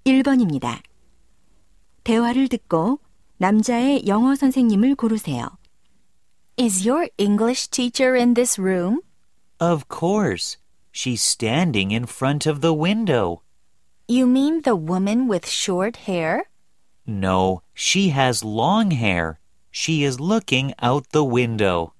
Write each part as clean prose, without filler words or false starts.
1번입니다. 대화를 듣고 남자의 영어 선생님을 고르세요. Is your English teacher in this room? Of course. She's standing in front of the window. You mean the woman with short hair? No, she has long hair. She is looking out the window.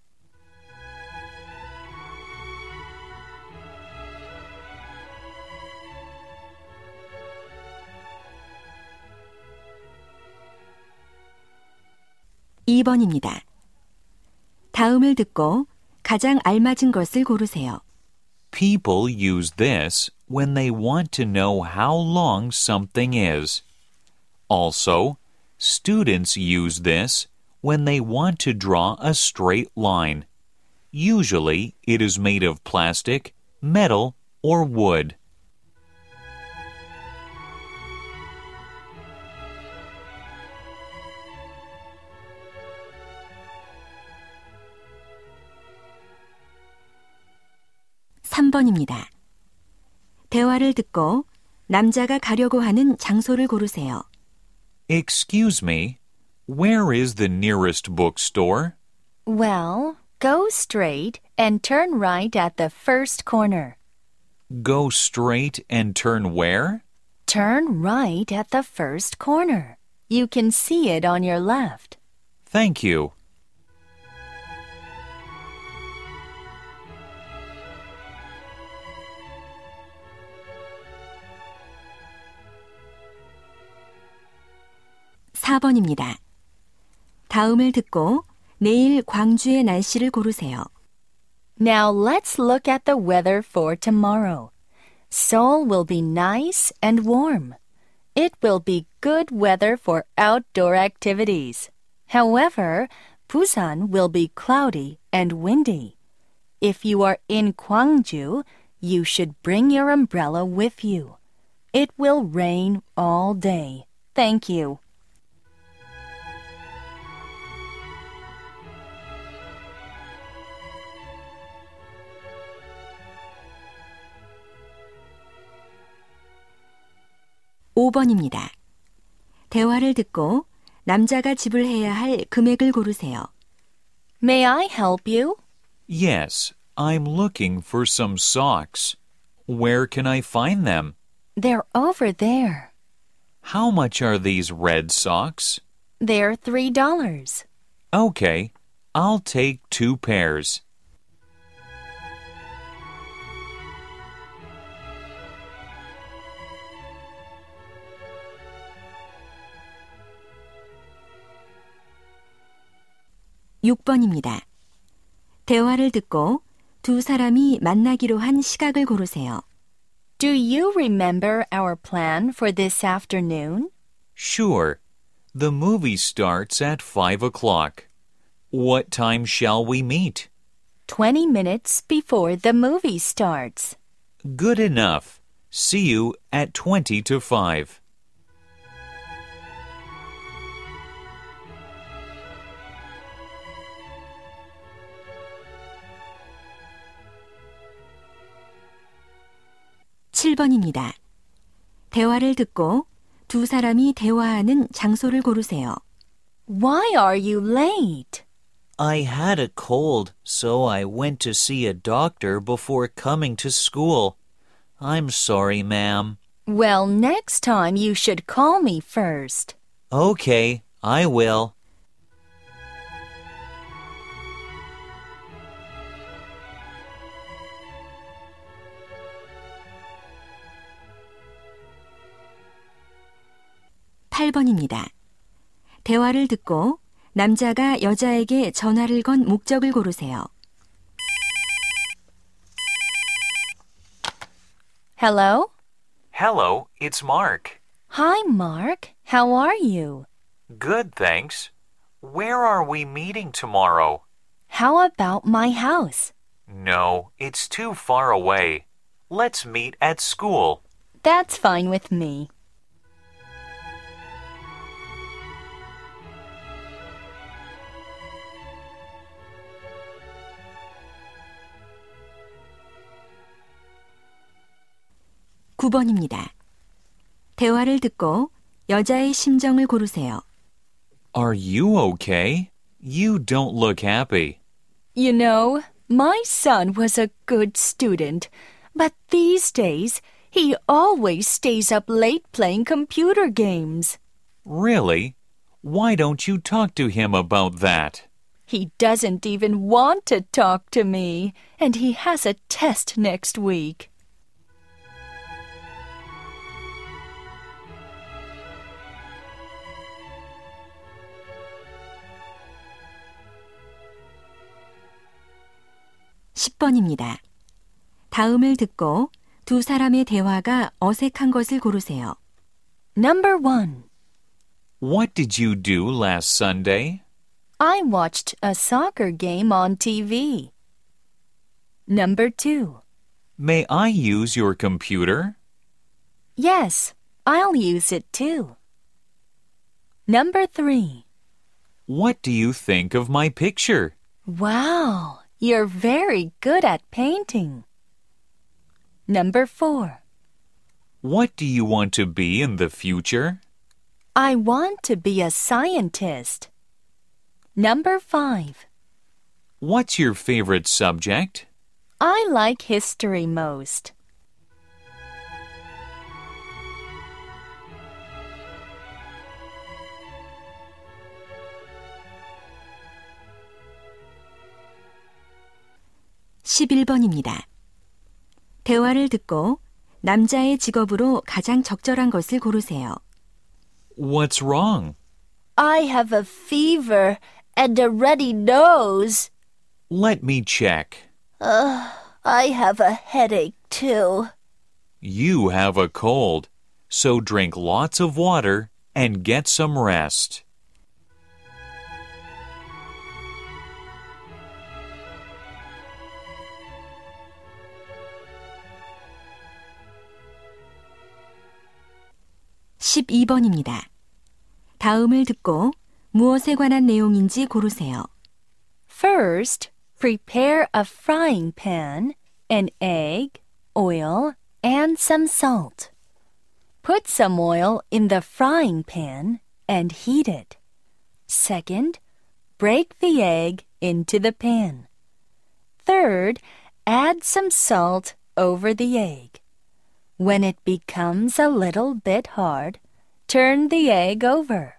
(2번입니다) 다음을 듣고 가장 알맞은 것을 고르세요. People use this when they want to know how long something is. Also, students use this when they want to draw a straight line. Usually, it is made of plastic, metal, or wood. (3번입니다) 대화를 듣고 남자가 가려고 하는 장소를 고르세요. Excuse me, where is the nearest bookstore? Well, go straight and turn right at the first corner. Go straight and turn where? Turn right at the first corner. You can see it on your left. Thank you. (4번입니다) 다음을 듣고 내일 광주의 날씨를 고르세요. Now let's look at the weather for tomorrow. Seoul will be nice and warm. It will be good weather for outdoor activities. However, Busan will be cloudy and windy. If you are in Gwangju, you should bring your umbrella with you. It will rain all day. Thank you. (5번입니다) 대화를 듣고 남자가 지불해야 할 금액을 고르세요. May I help you? Yes, I'm looking for some socks. Where can I find them? They're over there. How much are these red socks? They're $3. Okay, I'll take 2 pairs. (6번입니다) 대화를 듣고 두 사람이 만나기로 한 시각을 고르세요. Do you remember our plan for this afternoon? Sure. The movie starts at 5 o'clock. What time shall we meet? 20 minutes before the movie starts. Good enough. See you at 20 to 5. (7번입니다) 대화를 듣고 두 사람이 대화하는 장소를 고르세요. Why are you late? I had a cold, so I went to see a doctor before coming to school. I'm sorry, ma'am. Well, next time you should call me first. Okay, I will. (8번입니다) 대화를 듣고 남자가 여자에게 전화를 건 목적을 고르세요. Hello? Hello, it's Mark. Hi, Mark. How are you? Good, thanks. Where are we meeting tomorrow? How about my house? No, it's too far away. Let's meet at school. That's fine with me. (9번입니다) 대화를 듣고 여자의 심정을 고르세요. Are you okay? You don't look happy. You know, my son was a good student, but these days he always stays up late playing computer games. Really? Why don't you talk to him about that? He doesn't even want to talk to me, and he has a test next week. (10번입니다) 다음을 듣고 두 사람의 대화가 어색한 것을 고르세요. Number 1. What did you do last Sunday? I watched a soccer game on TV. Number 2. May I use your computer? Yes, I'll use it too. Number 3. What do you think of my picture? Wow, you're very good at painting. Number 4. What do you want to be in the future? I want to be a scientist. Number 5. What's your favorite subject? I like history most. (11번입니다) 대화를 듣고 남자의 직업으로 가장 적절한 것을 고르세요. What's wrong? I have a fever and a runny nose. Let me check. I have a headache too. You have a cold, so drink lots of water and get some rest. (12번입니다) 다음을 듣고 무엇에 관한 내용인지 고르세요. First, prepare a frying pan, an egg, oil, and some salt. Put some oil in the frying pan and heat it. Second, break the egg into the pan. Third, add some salt over the egg. When it becomes a little bit hard, turn the egg over.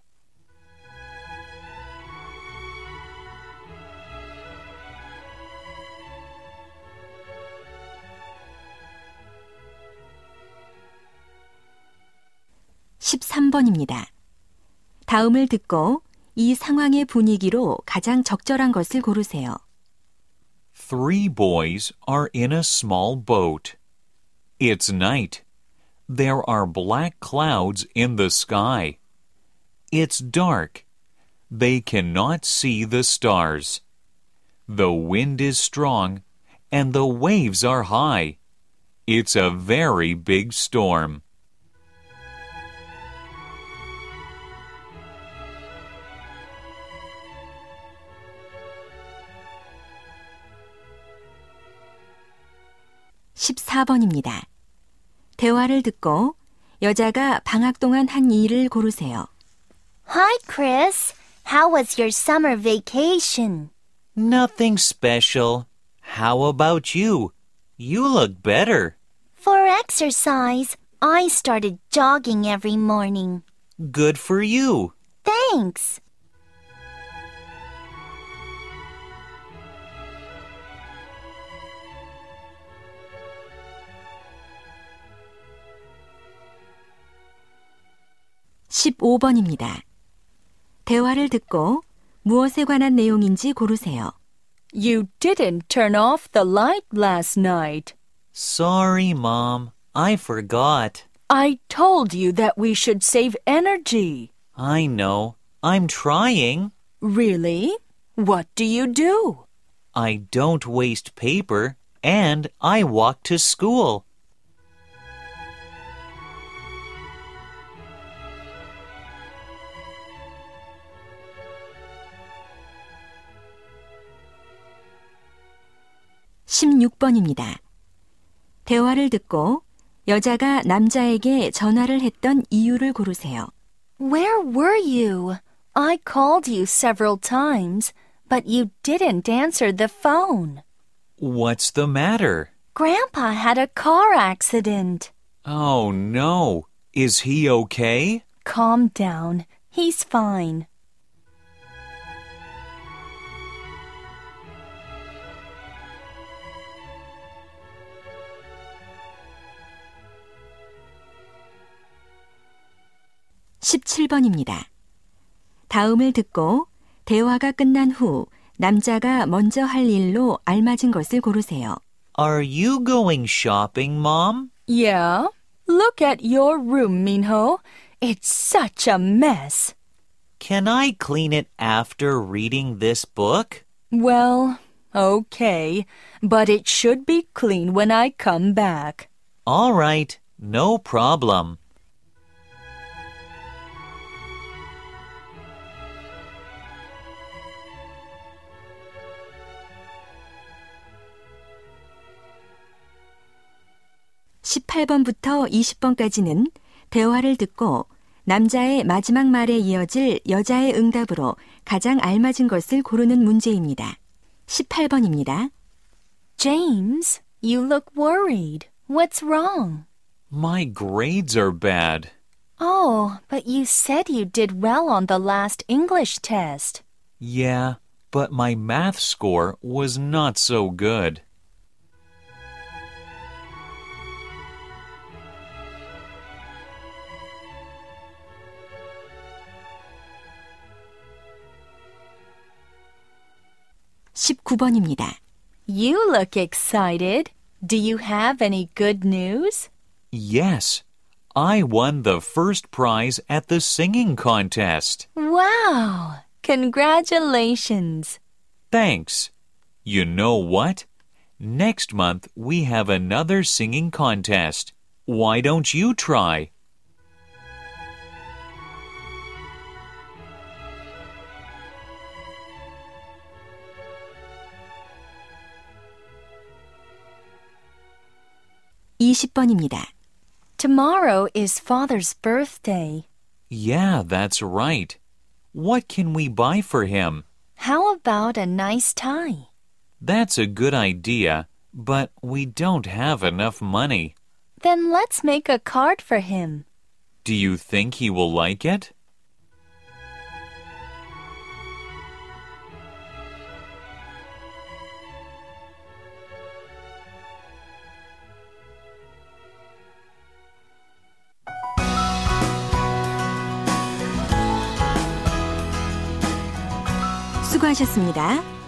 (13번입니다) 다음을 듣고 이 상황의 분위기로 가장 적절한 것을 고르세요. Three boys are in a small boat. It's night. There are black clouds in the sky. It's dark. They cannot see the stars. The wind is strong and the waves are high. It's a very big storm. (14번입니다) 대화를 듣고 여자가 방학 동안 한 일을 고르세요. Hi, Chris. How was your summer vacation? Nothing special. How about you? You look better. For exercise, I started jogging every morning. Good for you. Thanks. (15번입니다) 대화를 듣고 무엇에 관한 내용인지 고르세요. You didn't turn off the light last night. Sorry, Mom. I forgot. I told you that we should save energy. I know. I'm trying. Really? What do you do? I don't waste paper, and I walk to school. (16번입니다) 대화를 듣고 여자가 남자에게 전화를 했던 이유를 고르세요. Where were you? I called you several times, but you didn't answer the phone. What's the matter? Grandpa had a car accident. Oh, no. Is he okay? Calm down. He's fine. (17번입니다) 다음을 듣고 대화가 끝난 후 남자가 먼저 할 일로 알맞은 것을 고르세요. Are you going shopping, Mom? Yeah? Look at your room, Minho. It's such a mess. Can I clean it after reading this book? Well, okay, but it should be clean when I come back. All right, no problem. (18번부터 20번까지는) 대화를 듣고 남자의 마지막 말에 이어질 여자의 응답으로 가장 알맞은 것을 고르는 문제입니다. 18번입니다. James, you look worried. What's wrong? My grades are bad. Oh, but you said you did well on the last English test. Yeah, but my math score was not so good. (19번입니다) You look excited. Do you have any good news? Yes, I won the first prize at the singing contest. Wow! Congratulations! Thanks. You know what? Next month we have another singing contest. Why don't you try? (20번입니다) Tomorrow is Father's birthday. Yeah, that's right. What can we buy for him? How about a nice tie? That's a good idea, but we don't have enough money. Then let's make a card for him. Do you think he will like it? 수고하셨습니다.